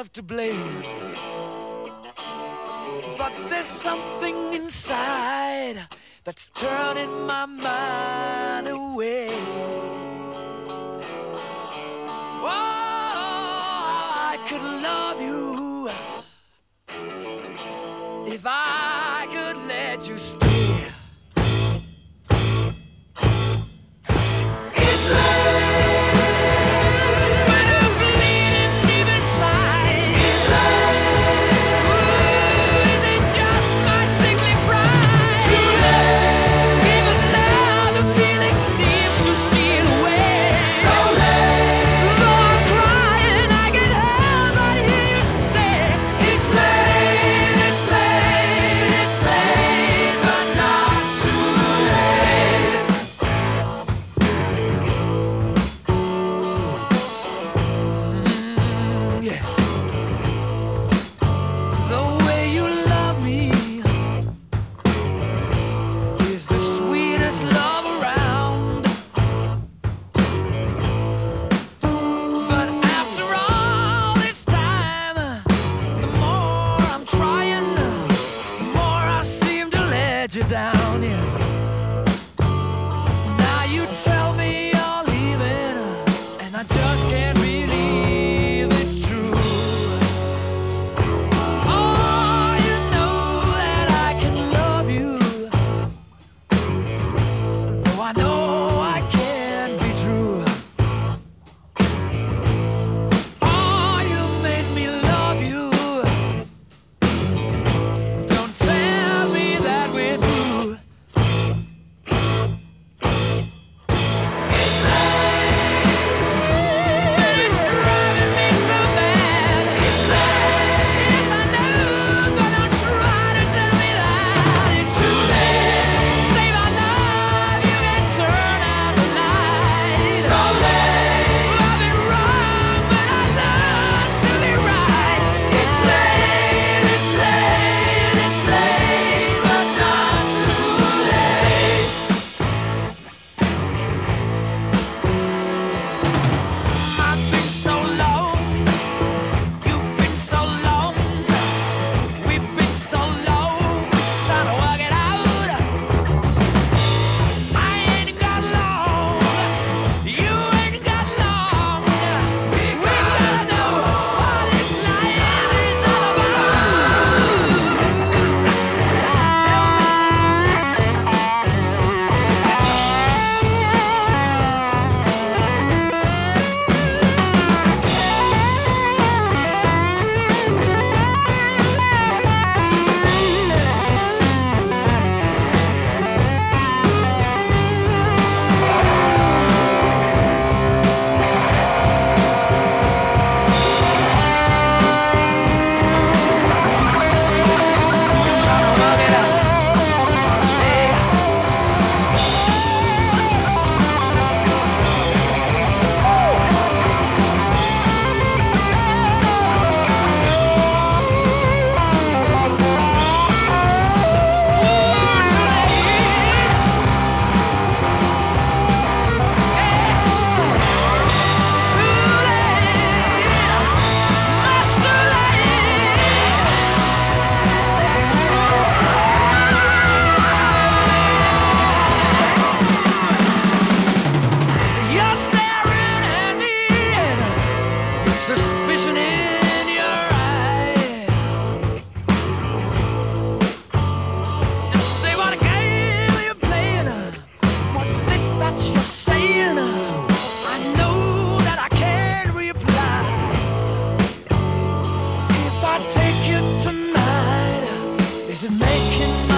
myself to blame, but there's something inside that's turning my mind away. Oh, I could love you if I could let you stay. It's late. When I'm bleeding deep inside. It's late. Ooh, is it just my sickly pride? Too late. Even now the feeling seems to steal away. So late. Though I'm crying, I can help but hear you say, it's late, it's late, it's late, but not too late. Yeah. The way you love me is the sweetest love around. But after all this time, the more I'm trying, the more I seem to let you down. Yeah. Now you tell me you're leaving, and I just can't believe it's true. Oh, you know that I can love you, though I know I can't be true. Oh, you made me love you. Don't tell me that we're through. It's late. And it's driving me so mad. It's late. Yes, I know, but don't try to tell me that it's too late. Save our love, you can turn out the lights. So late. I've been wrong, but I love to be right. It's late, it's late, it's late, but not too late. I've been so long, you've been so long, we've been so long, trying to work it out. I ain't got long, you ain't got long. We gotta know what this life is all about. Tell me. Trying to work it out. Yeah. You're staring at me with suspicion in your eye. Just say what game you're playing. What's this that you're saying? I know that I can't reply. If I take you tonight, is it making